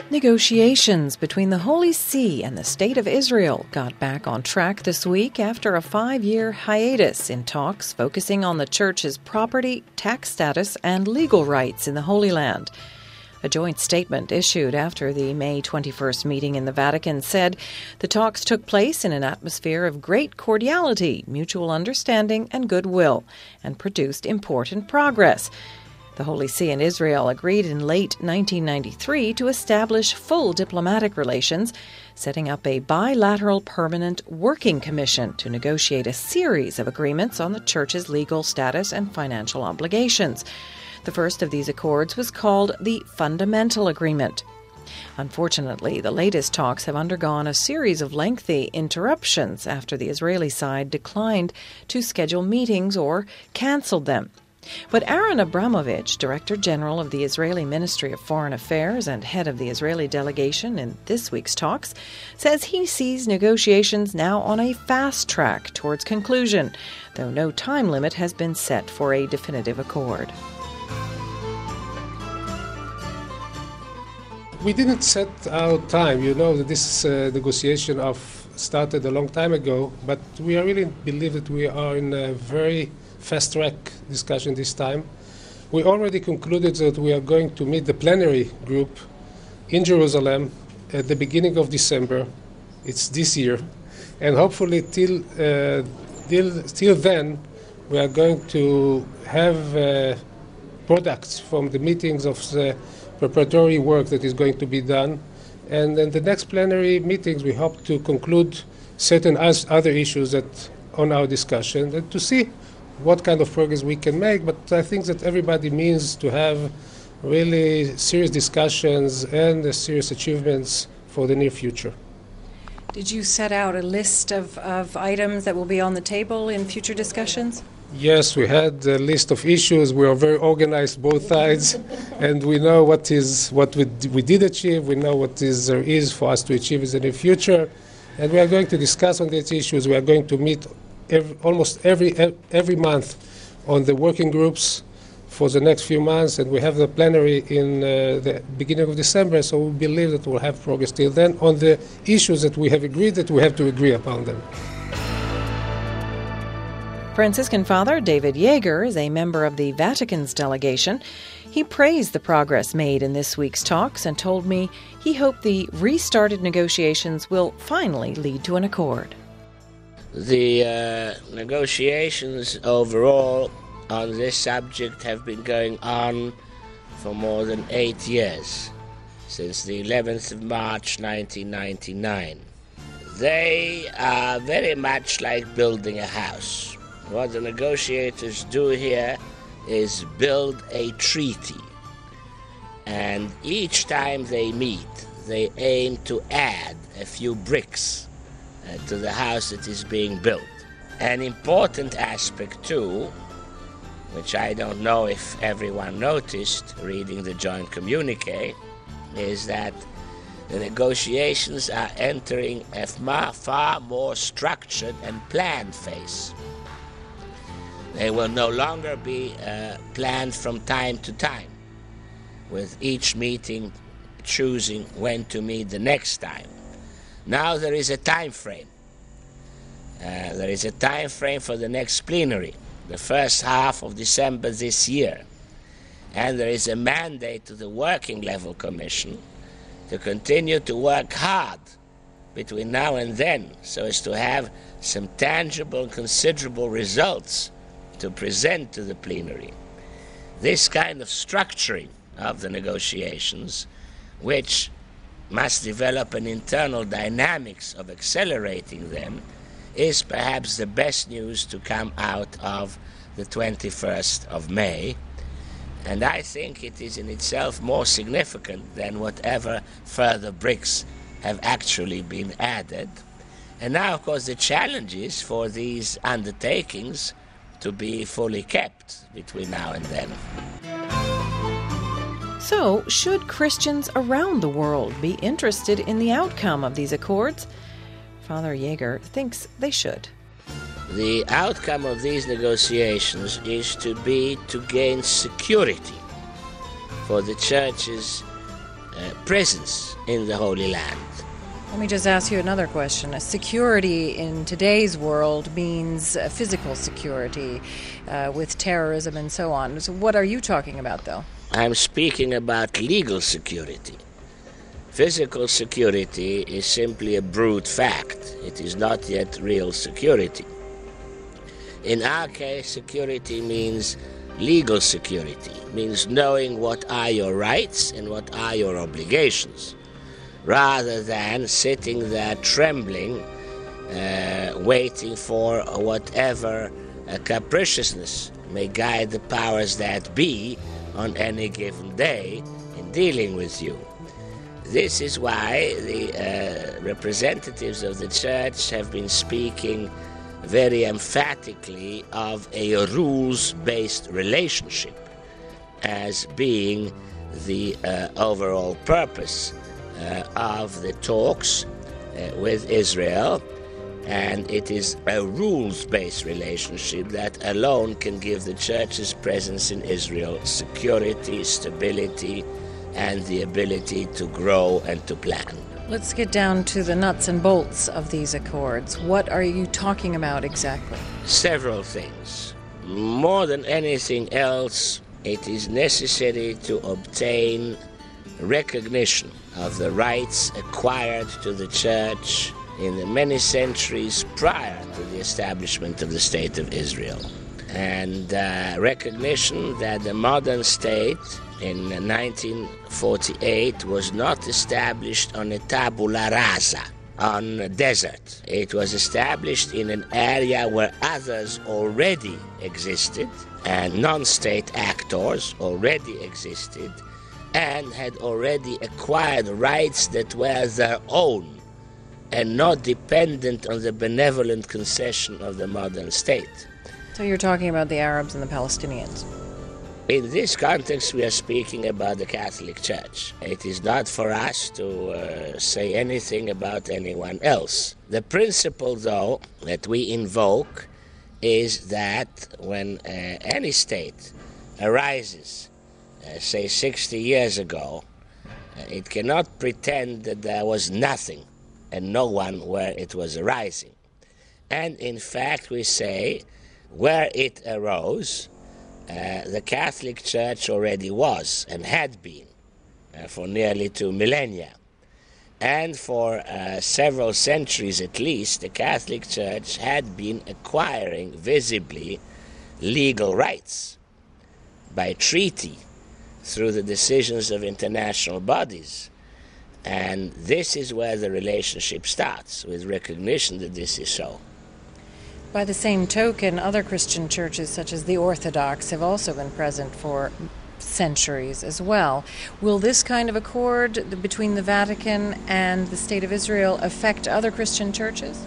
Negotiations between the Holy See and the State of Israel got back on track this week after a 5-year hiatus in talks focusing on the Church's property, tax status, and legal rights in the Holy Land. A joint statement issued after the May 21st meeting in the Vatican said the talks took place in an atmosphere of great cordiality, mutual understanding, and goodwill, and produced important progress. The Holy See and Israel agreed in late 1993 to establish full diplomatic relations, setting up a bilateral permanent working commission to negotiate a series of agreements on the Church's legal status and financial obligations. The first of these accords was called the Fundamental Agreement. Unfortunately, the latest talks have undergone a series of lengthy interruptions after the Israeli side declined to schedule meetings or cancelled them. But Aaron Abramovich, Director General of the Israeli Ministry of Foreign Affairs and head of the Israeli delegation in this week's talks, says he sees negotiations now on a fast track towards conclusion, though no time limit has been set for a definitive accord. We didn't set our time. You know that this negotiation started a long time ago, but we really believe that we are in a very fast-track discussion this time. We already concluded that we are going to meet the plenary group in Jerusalem at the beginning of December. It's this year. And hopefully till then, we are going to have products from the meetings of the preparatory work that is going to be done. And then the next plenary meetings, we hope to conclude certain other issues that on our discussion and to see what kind of progress we can make. But I think that everybody means to have really serious discussions and serious achievements for the near future. Did you set out a list of items that will be on the table in future discussions? Yes, we had a list of issues. We are very organized, both sides, and we know what we did achieve. We know what there is for us to achieve in the near future, and we are going to discuss on these issues. We are going to meet almost every month on the working groups for the next few months, and we have the plenary in the beginning of December, so we believe that we'll have progress till then on the issues that we have agreed that we have to agree upon them. Franciscan Father David Yeager is a member of the Vatican's delegation. He praised the progress made in this week's talks and told me he hoped the restarted negotiations will finally lead to an accord. The negotiations overall on this subject have been going on for more than 8 years, since the 11th of March 1999. They are very much like building a house. What the negotiators do here is build a treaty. And each time they meet, they aim to add a few bricks to the house that is being built. An important aspect too, which I don't know if everyone noticed reading the joint communique, is that the negotiations are entering a far more structured and planned phase. They will no longer be planned from time to time, with each meeting choosing when to meet the next time. Now there is a time frame. There is a time frame for the next plenary, the first half of December this year. And there is a mandate to the Working Level Commission to continue to work hard between now and then so as to have some tangible and considerable results to present to the plenary. This kind of structuring of the negotiations, which must develop an internal dynamics of accelerating them, is perhaps the best news to come out of the 21st of May. And I think it is in itself more significant than whatever further bricks have actually been added. And now, of course, the challenge is for these undertakings to be fully kept between now and then. So, should Christians around the world be interested in the outcome of these accords? Father Yeager thinks they should. The outcome of these negotiations is to gain security for the Church's presence in the Holy Land. Let me just ask you another question. Security in today's world means physical security with terrorism and so on. So what are you talking about, though? I'm speaking about legal security. Physical security is simply a brute fact. It is not yet real security. In our case, security means legal security, means knowing what are your rights and what are your obligations, rather than sitting there trembling, waiting for whatever capriciousness may guide the powers that be on any given day in dealing with you. This is why the representatives of the Church have been speaking very emphatically of a rules-based relationship as being the overall purpose of the talks with Israel, and it is a rules-based relationship that alone can give the Church's presence in Israel security, stability, and the ability to grow and to plan. Let's get down to the nuts and bolts of these accords. What are you talking about exactly? Several things. More than anything else, it is necessary to obtain recognition of the rights acquired to the Church in the many centuries prior to the establishment of the State of Israel. And recognition that the modern state in 1948 was not established on a tabula rasa, on a desert. It was established in an area where others already existed, and non-state actors already existed, and had already acquired rights that were their own, and not dependent on the benevolent concession of the modern state. So you're talking about the Arabs and the Palestinians? In this context, we are speaking about the Catholic Church. It is not for us to say anything about anyone else. The principle, though, that we invoke is that when any state arises, say 60 years ago, it cannot pretend that there was nothing and no one where it was arising. And in fact, we say where it arose, the Catholic Church already was and had been for nearly 2 millennia. And for several centuries at least, the Catholic Church had been acquiring visibly legal rights by treaty through the decisions of international bodies. And this is where the relationship starts, with recognition that this is so. By the same token, other Christian churches, such as the Orthodox, have also been present for centuries as well. Will this kind of accord between the Vatican and the State of Israel affect other Christian churches?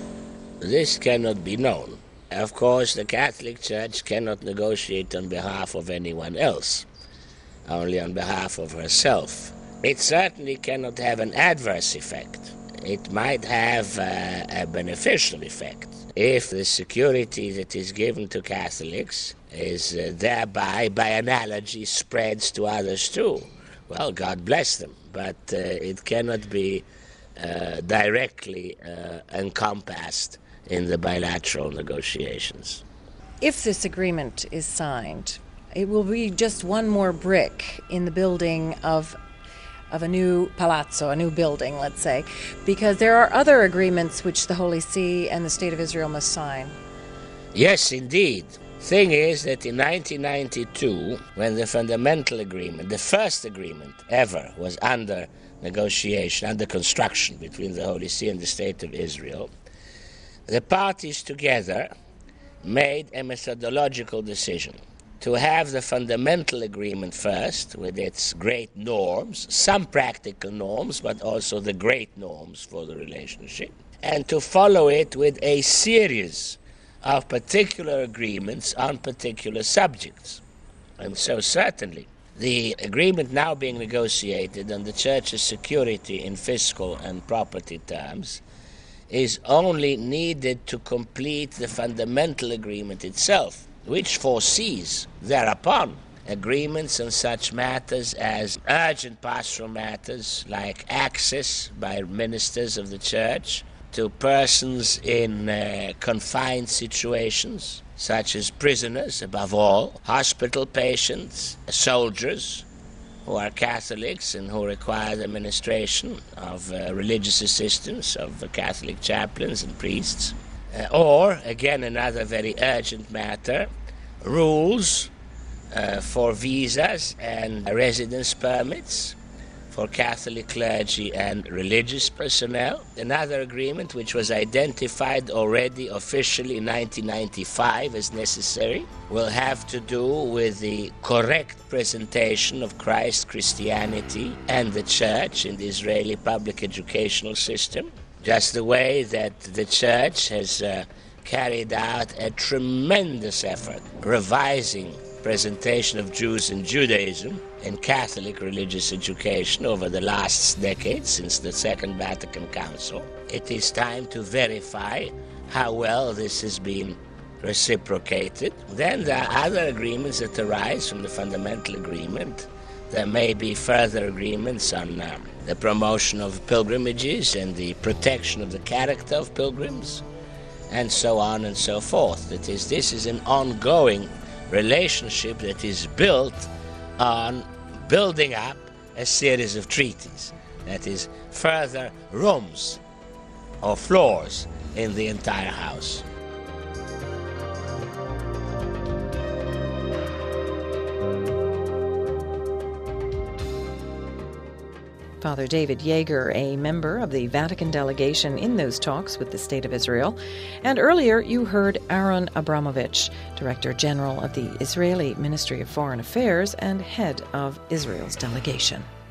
This cannot be known. Of course, the Catholic Church cannot negotiate on behalf of anyone else, only on behalf of herself. It certainly cannot have an adverse effect. It might have a beneficial effect if the security that is given to Catholics is thereby, by analogy, spreads to others too. Well, God bless them, but it cannot be directly encompassed in the bilateral negotiations. If this agreement is signed, it will be just one more brick in the building of a new palazzo, a new building, let's say, because there are other agreements which the Holy See and the State of Israel must sign. Yes, indeed. Thing is that in 1992, when the fundamental agreement, the first agreement ever, was under negotiation, under construction between the Holy See and the State of Israel, the parties together made a methodological decision to have the fundamental agreement first, with its great norms, some practical norms, but also the great norms for the relationship, and to follow it with a series of particular agreements on particular subjects. And so certainly the agreement now being negotiated on the Church's security in fiscal and property terms is only needed to complete the fundamental agreement itself, which foresees thereupon agreements on such matters as urgent pastoral matters like access by ministers of the church to persons in confined situations, such as prisoners, above all, hospital patients, soldiers who are Catholics and who require the administration of religious assistance of Catholic chaplains and priests. Or, again, another very urgent matter, rules for visas and residence permits for Catholic clergy and religious personnel. Another agreement which was identified already officially in 1995 as necessary will have to do with the correct presentation of Christ, Christianity and the Church in the Israeli public educational system, just the way that the Church has carried out a tremendous effort revising presentation of Jews and Judaism in Catholic religious education over the last decade, since the Second Vatican Council. It is time to verify how well this has been reciprocated. Then there are other agreements that arise from the fundamental agreement. There may be further agreements on the promotion of pilgrimages and the protection of the character of pilgrims, and so on and so forth. That is, this is an ongoing relationship that is built on building up a series of treaties, that is, further rooms or floors in the entire house. Father David Yeager, a member of the Vatican delegation in those talks with the State of Israel. And earlier you heard Aaron Abramovich, Director General of the Israeli Ministry of Foreign Affairs and head of Israel's delegation.